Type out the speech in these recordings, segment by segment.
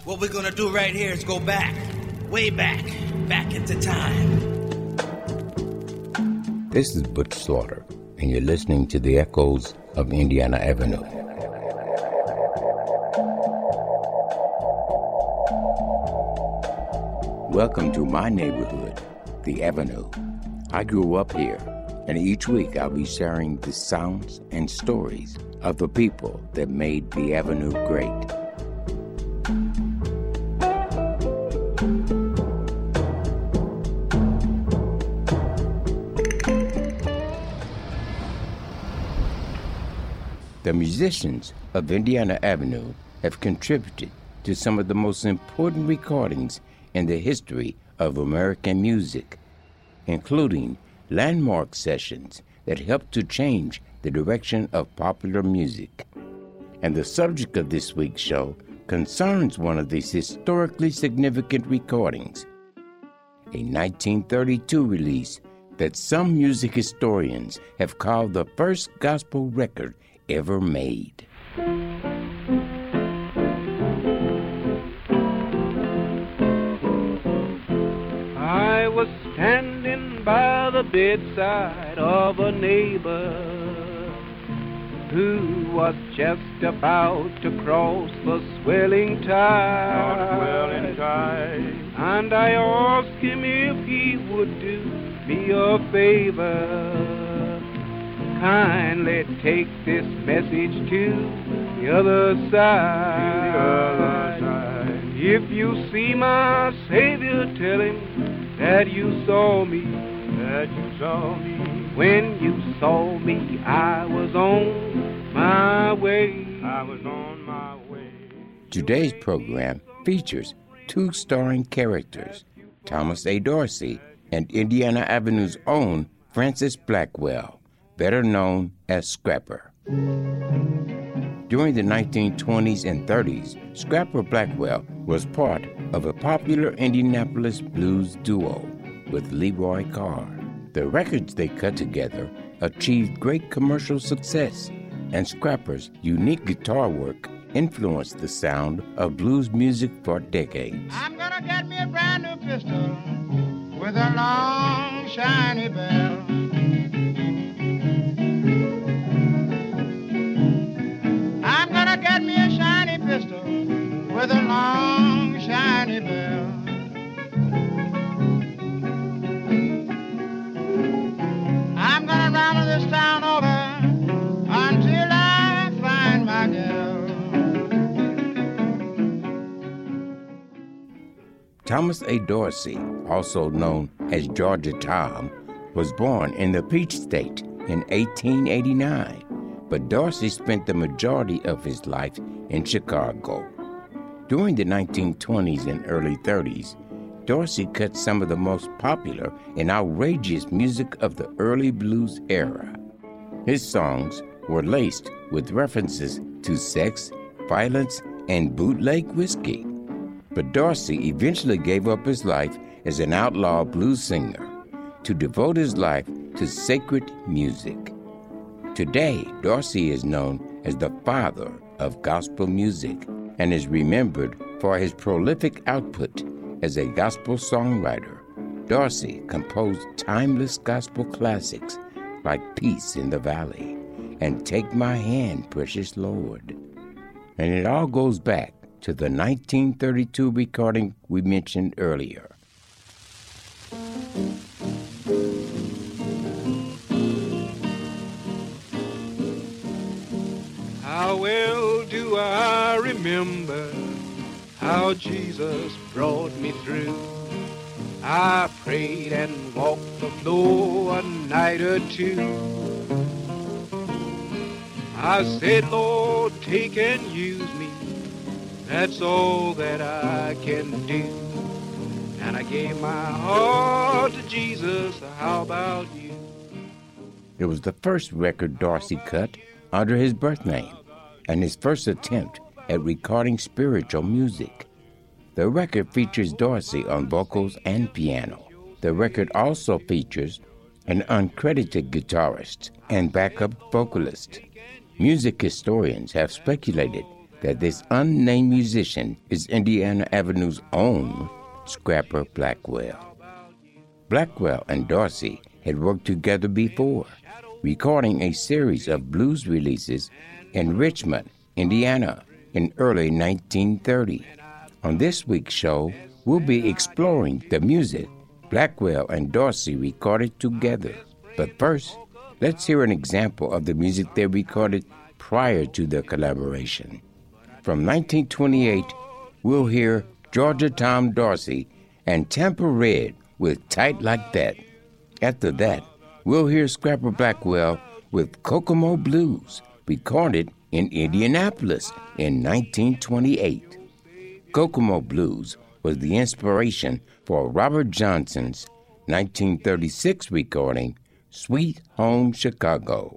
What we're gonna do right here is go back, way back into time. This is Butch Slaughter, and you're listening to the echoes of Indiana Avenue. Welcome to my neighborhood, the Avenue. I grew up here, and each week I'll be sharing the sounds and stories of the people that made the Avenue great. The musicians of Indiana Avenue have contributed to some of the most important recordings in the history of American music, including landmark sessions that helped to change the direction of popular music. And the subject of this week's show concerns one of these historically significant recordings, a 1932 release that some music historians have called the first gospel record ever made. I was standing by the bedside of a neighbor who was just about to cross the swelling tide. And I asked him if he would do me a favor. Kindly take this message to the other side. If you see my Savior, tell him that you saw me. When you saw me, I was on my way. Today's program features two starring characters, Thomas A. Dorsey and Indiana Avenue's own Francis Blackwell, better known as Scrapper. During the 1920s and 30s, Scrapper Blackwell was part of a popular Indianapolis blues duo with Leroy Carr. The records they cut together achieved great commercial success, and Scrapper's unique guitar work influenced the sound of blues music for decades. I'm gonna get me a brand new pistol with a long, shiny bell. I'm gonna get me a shiny pistol with a long, shiny bell. I'm gonna run this town over until I find my girl. Thomas A. Dorsey, also known as Georgia Tom, was born in the Peach State in 1889. But Dorsey spent the majority of his life in Chicago. During the 1920s and early 30s, Dorsey cut some of the most popular and outrageous music of the early blues era. His songs were laced with references to sex, violence, and bootleg whiskey. But Dorsey eventually gave up his life as an outlaw blues singer to devote his life to sacred music. Today, Dorsey is known as the father of gospel music and is remembered for his prolific output as a gospel songwriter. Dorsey composed timeless gospel classics like Peace in the Valley and Take My Hand, Precious Lord. And it all goes back to the 1932 recording we mentioned earlier. How well do I remember how Jesus brought me through. I prayed and walked the floor a night or two. I said, Lord, take and use me. That's all that I can do. And I gave my heart to Jesus. How about you? It was the first record Dorsey cut under his birth name and his first attempt at recording spiritual music. The record features Dorsey on vocals and piano. The record also features an uncredited guitarist and backup vocalist. Music historians have speculated that this unnamed musician is Indiana Avenue's own Scrapper Blackwell. Blackwell and Dorsey had worked together before, recording a series of blues releases in Richmond, Indiana, in early 1930. On this week's show, we'll be exploring the music Blackwell and Dorsey recorded together. But first, let's hear an example of the music they recorded prior to their collaboration. From 1928, we'll hear Georgia Tom Dorsey and Tampa Red with Tight Like That. After that, we'll hear Scrapper Blackwell with Kokomo Blues, recorded in Indianapolis in 1928. Kokomo Blues was the inspiration for Robert Johnson's 1936 recording, Sweet Home Chicago.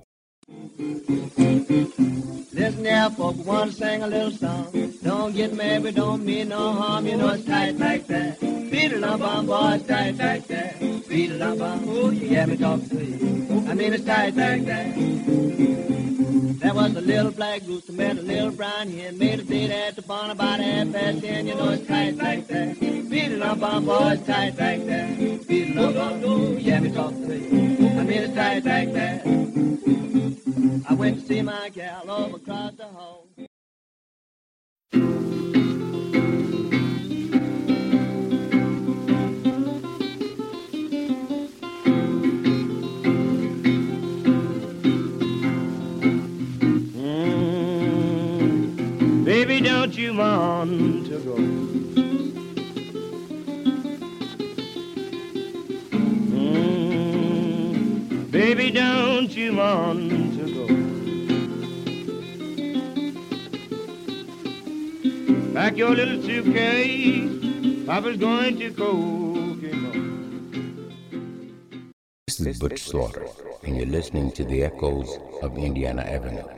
Listen here, folks, want to sing a little song. Don't get mad, we don't mean no harm. You know it's tight like that. Beat it up, boy, it's tight like that. Beat it up, oh, you hear me talk to you. I mean, it's tight like that. There was a little black rooster met a little brown hen. Made a date at the barn about 10:30. You know it's tight like that. Beat it up, boy, it's tight like that. Beat it up, oh, you hear me talk to you. I mean, it's tight like that. I went to see my gal over across the hall. Baby, don't you want to go? Baby, don't you want to go? Pack your little suitcase, Papa's going to Kokomo. This is Butch Slaughter, and you're listening to the echoes of Indiana Avenue.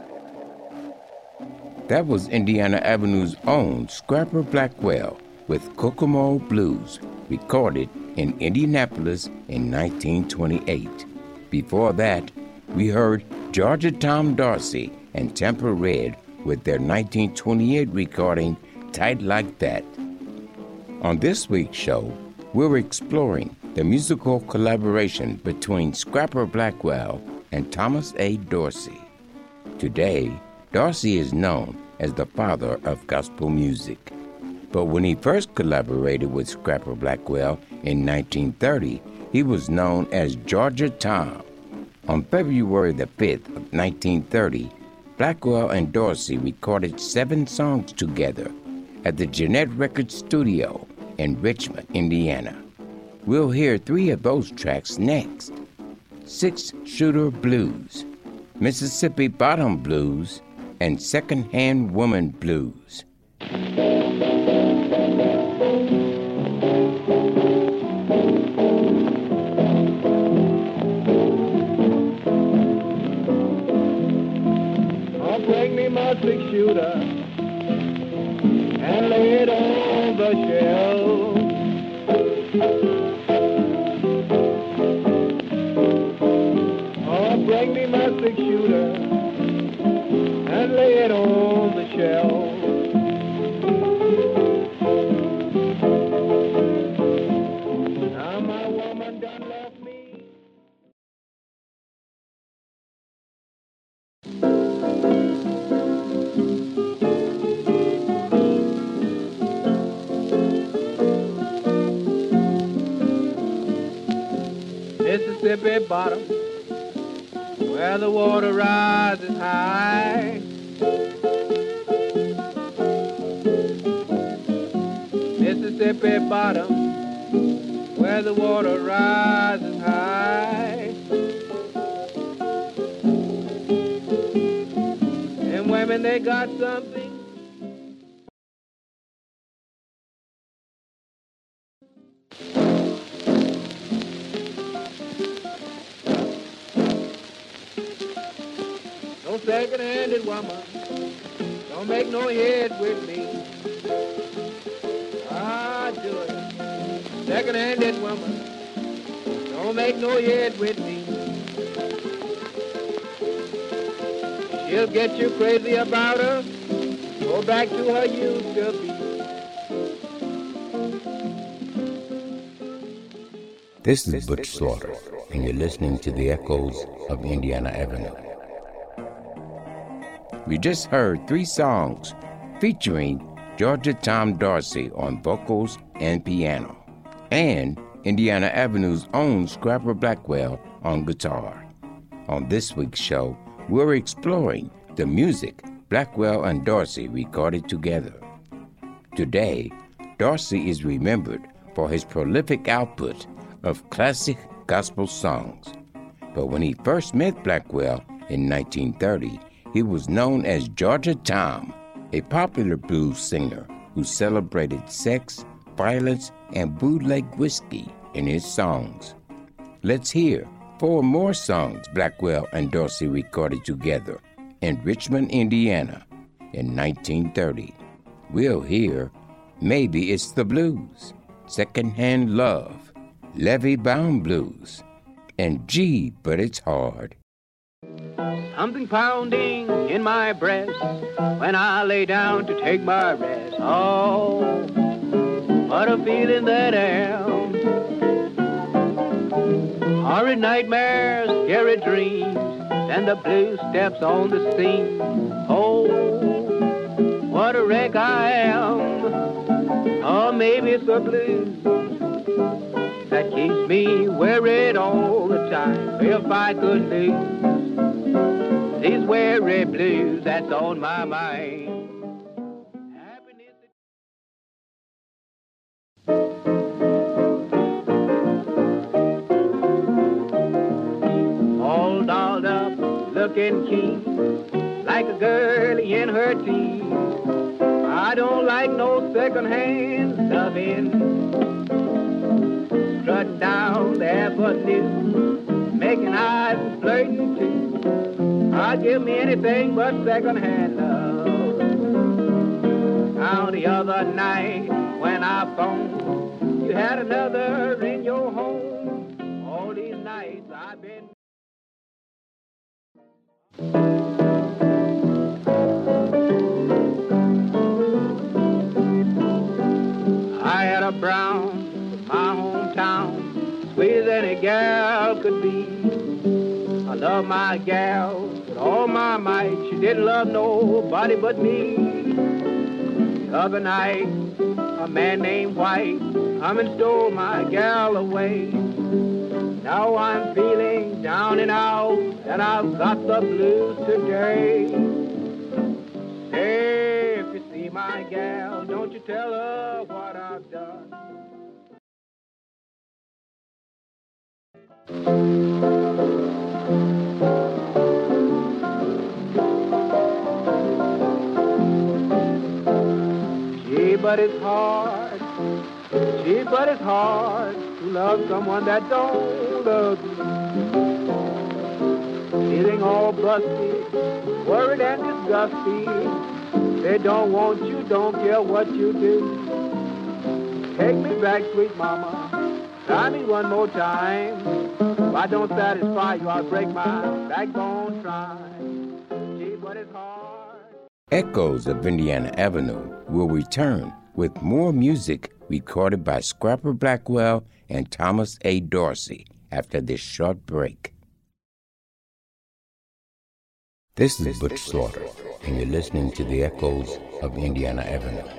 That was Indiana Avenue's own Scrapper Blackwell with Kokomo Blues, recorded in Indianapolis in 1928. Before that, we heard Georgia Tom Dorsey and Tampa Red with their 1928 recording, Tight Like That. On this week's show, we're exploring the musical collaboration between Scrapper Blackwell and Thomas A. Dorsey. Today, Dorsey is known as the father of gospel music. But when he first collaborated with Scrapper Blackwell in 1930, he was known as Georgia Tom. On February the 5th of 1930, Blackwell and Dorsey recorded 7 songs together at the Jeanette Records Studio in Richmond, Indiana. We'll hear 3 of those tracks next: 6-Shooter Blues, Mississippi Bottom Blues, and Second-Hand Woman Blues. Oh, bring me my 6-shooter and lay it on the shelf. Oh, bring me my 6-shooter and lay it on the shelf. Now my woman done left me. Mississippi bottom, where the water rises high. Mississippi bottom, where the water rises high. And women, they got something. No second-handed woman, don't make no head with me. Ah, do it. Second-handed woman, don't make no head with me. She'll get you crazy about her, go back to her used to be. This is Butch Slaughter, and you're listening to the echoes of Indiana Avenue. We just heard 3 songs featuring Georgia Tom Dorsey on vocals and piano, and Indiana Avenue's own Scrapper Blackwell on guitar. On this week's show, we're exploring the music Blackwell and Dorsey recorded together. Today, Dorsey is remembered for his prolific output of classic gospel songs. But when he first met Blackwell in 1930, he was known as Georgia Tom, a popular blues singer who celebrated sex, violence, and bootleg whiskey in his songs. Let's hear 4 more songs Blackwell and Dorsey recorded together in Richmond, Indiana in 1930. We'll hear Maybe It's the Blues, Secondhand Love, Levee Bound Blues, and Gee, But It's Hard. Something pounding in my breast when I lay down to take my rest. Oh, what a feeling that I am. Horrid nightmares, scary dreams, and the blue steps on the scene. Oh, what a wreck I am. Oh, maybe it's the blues that keeps me worried all the time. If I could lose these weary blues that's on my mind. All dolled up, looking keen, like a girlie in her teens. I don't like no second-hand loving. Strutting down the avenue, making eyes and flirting too. I'd give me anything but second-hand love. Now the other night when I phoned, you had another in your home. All these nights I've been. I had a brown from my hometown, sweet as any gal could be. I love my gal with all my might. She didn't love nobody but me. The other night, a man named White come and stole my gal away. Now I'm feeling down and out, and I've got the blues today. Hey, if you see my gal, don't you tell her what I've done. But it's hard, gee, but it's hard to love someone that don't love you. Feeling all busty, worried and disgusty. They don't want you, don't care what you do. Take me back, sweet mama, try me one more time. If I don't satisfy you, I'll break my backbone trying. Gee, but it's hard. Echoes of Indiana Avenue will return with more music recorded by Scrapper Blackwell and Thomas A. Dorsey after this short break. This is Butch Slaughter, and you're listening to the Echoes of Indiana Avenue.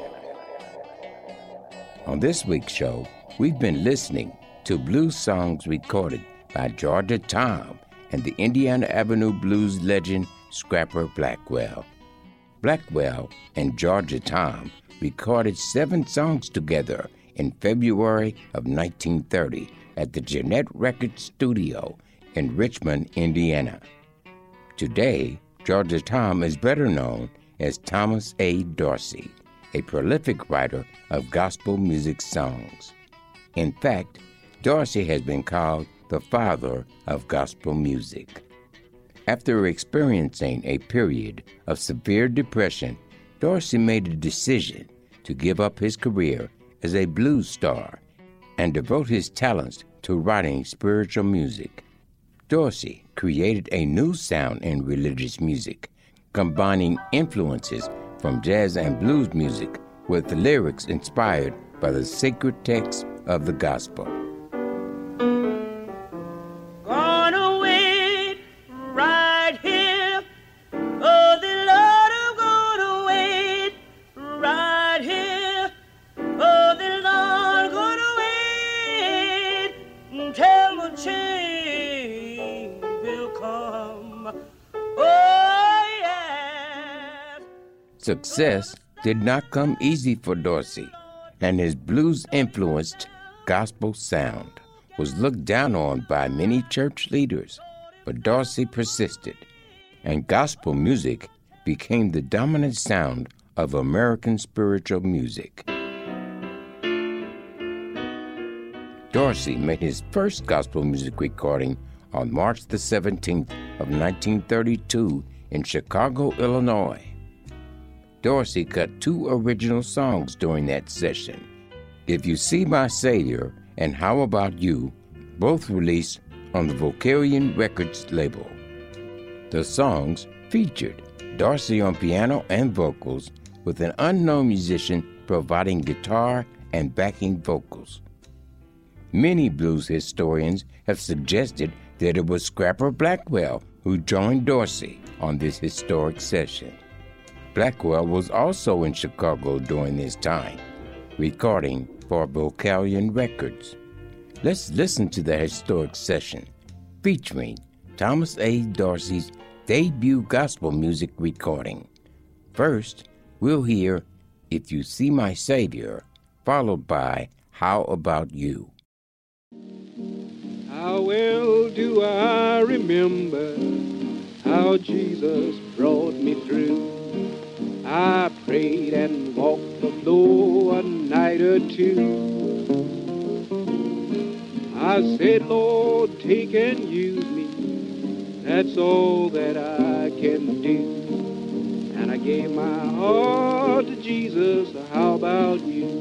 On this week's show, we've been listening to blues songs recorded by Georgia Tom and the Indiana Avenue blues legend Scrapper Blackwell. Blackwell and Georgia Tom recorded 7 songs together in February of 1930 at the Jeanette Records Studio in Richmond, Indiana. Today, Georgia Tom is better known as Thomas A. Dorsey, a prolific writer of gospel music songs. In fact, Dorsey has been called the father of gospel music. After experiencing a period of severe depression, Dorsey made a decision to give up his career as a blues star and devote his talents to writing spiritual music. Dorsey created a new sound in religious music, combining influences from jazz and blues music with the lyrics inspired by the sacred text of the gospel. Gonna wait right here. Oh, the Lord, I'm gonna wait right here. Oh, the Lord, gonna wait until the change will come. Oh, yes. Success did not come easy for Dorsey, and his blues-influenced gospel sound was looked down on by many church leaders. But Dorsey persisted, and gospel music became the dominant sound of American spiritual music. Dorsey made his first gospel music recording on March the 17th of 1932 in Chicago, Illinois. Dorsey cut 2 original songs during that session, If You See My Savior and How About You, both released on the Vocalion Records label. The songs featured Dorsey on piano and vocals, with an unknown musician providing guitar and backing vocals. Many blues historians have suggested that it was Scrapper Blackwell who joined Dorsey on this historic session. Blackwell was also in Chicago during this time, recording for Vocalion Records. Let's listen to the historic session featuring Thomas A. Dorsey's debut gospel music recording. First, we'll hear If You See My Savior, followed by How About You. How well do I remember how Jesus brought me through. I prayed and walked the floor a night or two. I said, Lord, take and use me. That's all that I can do. And I gave my heart to Jesus. How about you?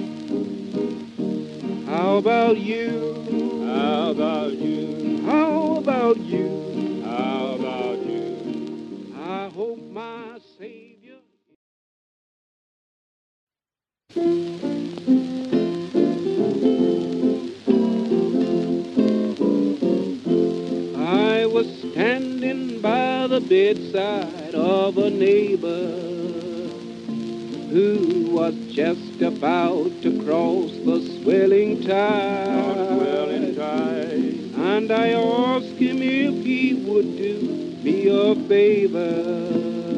How about you? How about you? How about you? How about you? I hope my Savior. I was standing by the bedside of a neighbor who was just about to cross the swelling tide. And I asked him if he would do me a favor.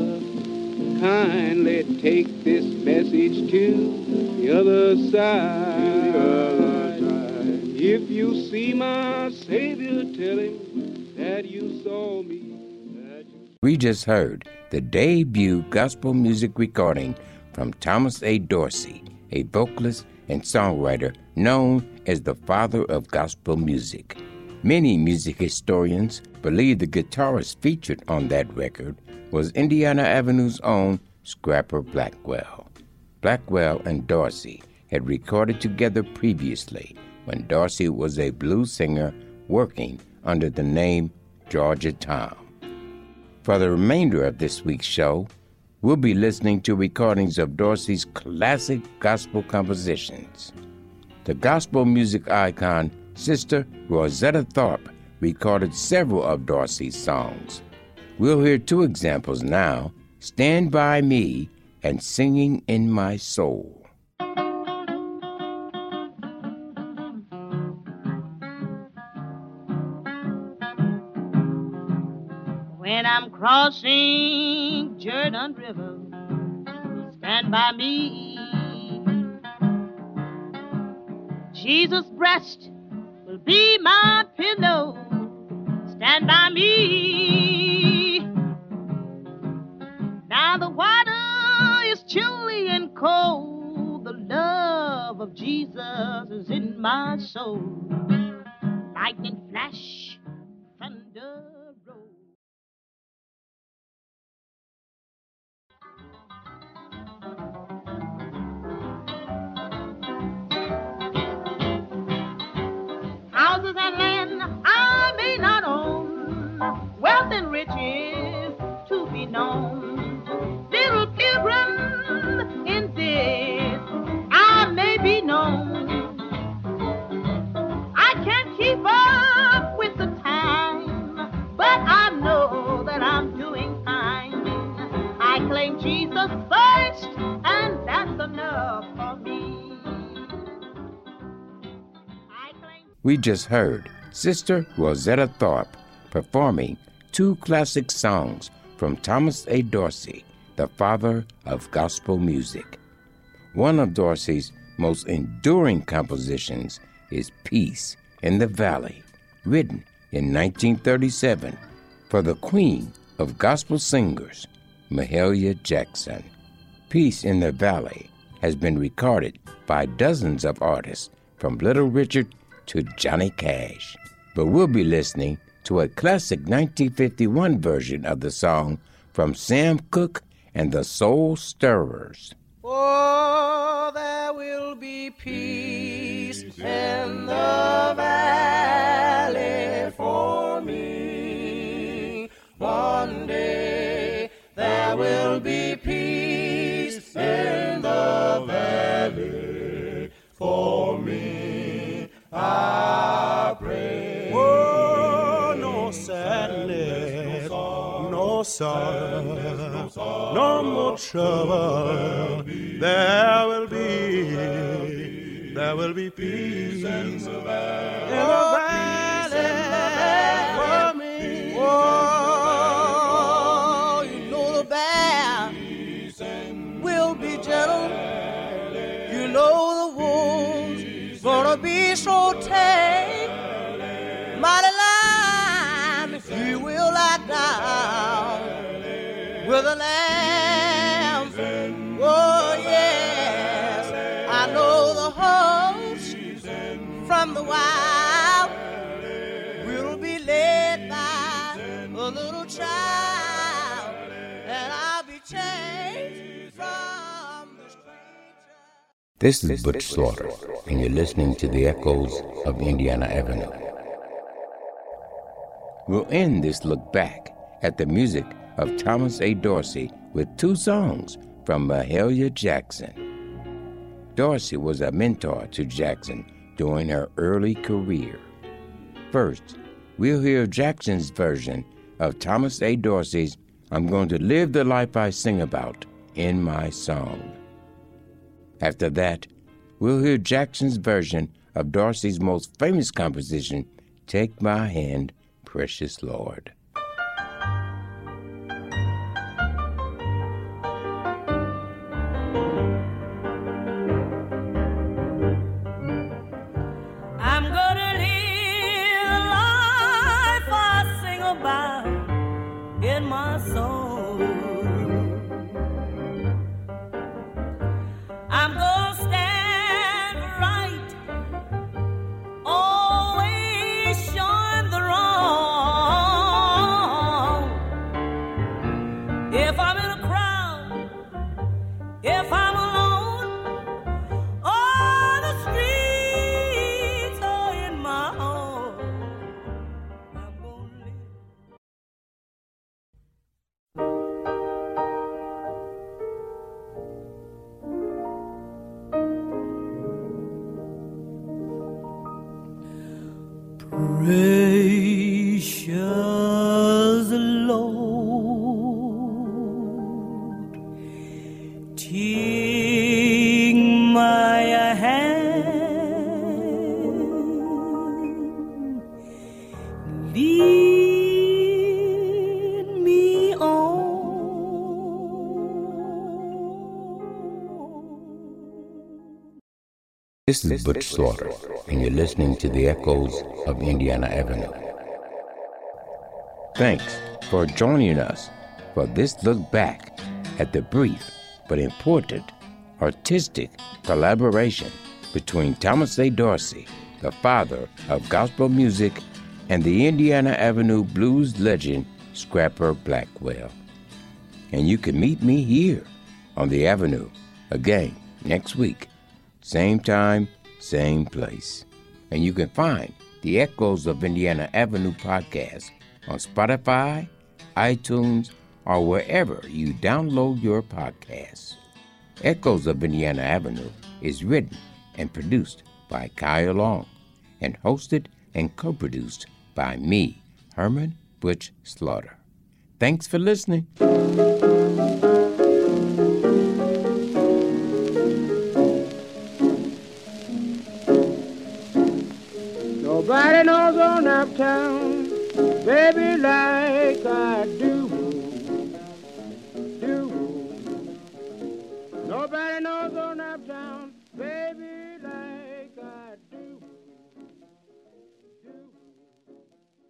Kindly take this message to the other side. If you see my Savior, tell him that you saw me. We just heard the debut gospel music recording from Thomas A. Dorsey, a vocalist and songwriter known as the father of gospel music. Many music historians believe the guitarist featured on that record was Indiana Avenue's own Scrapper Blackwell. Blackwell and Dorsey had recorded together previously when Dorsey was a blues singer working under the name Georgia Tom. For the remainder of this week's show, we'll be listening to recordings of Dorsey's classic gospel compositions. The gospel music icon Sister Rosetta Tharpe recorded several of Dorsey's songs. We'll hear 2 examples now, Stand By Me and Singing in My Soul. When I'm crossing Jordan River, stand by me. Jesus' breast will be my pillow. Stand by me. Now the water is chilly and cold. The love of Jesus is in my soul. Lightning flash, thunder roll. Houses and land I may not own, wealth and riches to be known. Little pilgrim We just heard Sister Rosetta Tharpe performing two classic songs from Thomas A. Dorsey, the father of gospel music. One of Dorsey's most enduring compositions is Peace in the Valley, written in 1937 for the queen of gospel singers, Mahalia Jackson. Peace in the Valley has been recorded by dozens of artists from Little Richard to Johnny Cash. But we'll be listening to a classic 1951 version of the song from Sam Cooke and the Soul Stirrers. Oh, there will be peace in the valley for me. One day there will be peace in the valley for me. I pray. Oh, no sadness, no sorrow, no more trouble. There will be peace in the valley for me. Oh, you know the bear will be gentle. You know the wolves gonna be so tame. Mighty lion, he will lie down with the lambs. Oh yes, I know the host from the wild will be led by a little child, and I'll be changed from the stranger. This is Butch Slaughter, and you're listening to the Echoes of Indiana Avenue. We'll end this look back at the music of Thomas A. Dorsey with two songs from Mahalia Jackson. Dorsey was a mentor to Jackson during her early career. First, we'll hear Jackson's version of Thomas A. Dorsey's I'm Going to Live the Life I Sing About in My Song. After that, we'll hear Jackson's version of Dorsey's most famous composition, Take My Hand, Precious Lord. I'm gonna live a life I sing about in my soul. I'm gonna stand right, always shun the wrong. If I'm in a crowd, if I'm alone, oh, the streets are in my home. I'm gonna live. Precious Lord, take my hand, lead me on. This is Butch Slaughter, and you're listening to the Echoes of Indiana Avenue. Thanks for joining us for this look back at the brief but important artistic collaboration between Thomas A. Dorsey, the father of gospel music, and the Indiana Avenue blues legend Scrapper Blackwell. And you can meet me here on the Avenue again next week. Same time, same place. And you can find the Echoes of Indiana Avenue podcast on Spotify, iTunes, or wherever you download your podcasts. Echoes of Indiana Avenue is written and produced by Kyle Long and hosted and co-produced by me, Herman Butch Slaughter. Thanks for listening. Nobody knows on uptown, baby, like I do. Nobody knows on uptown.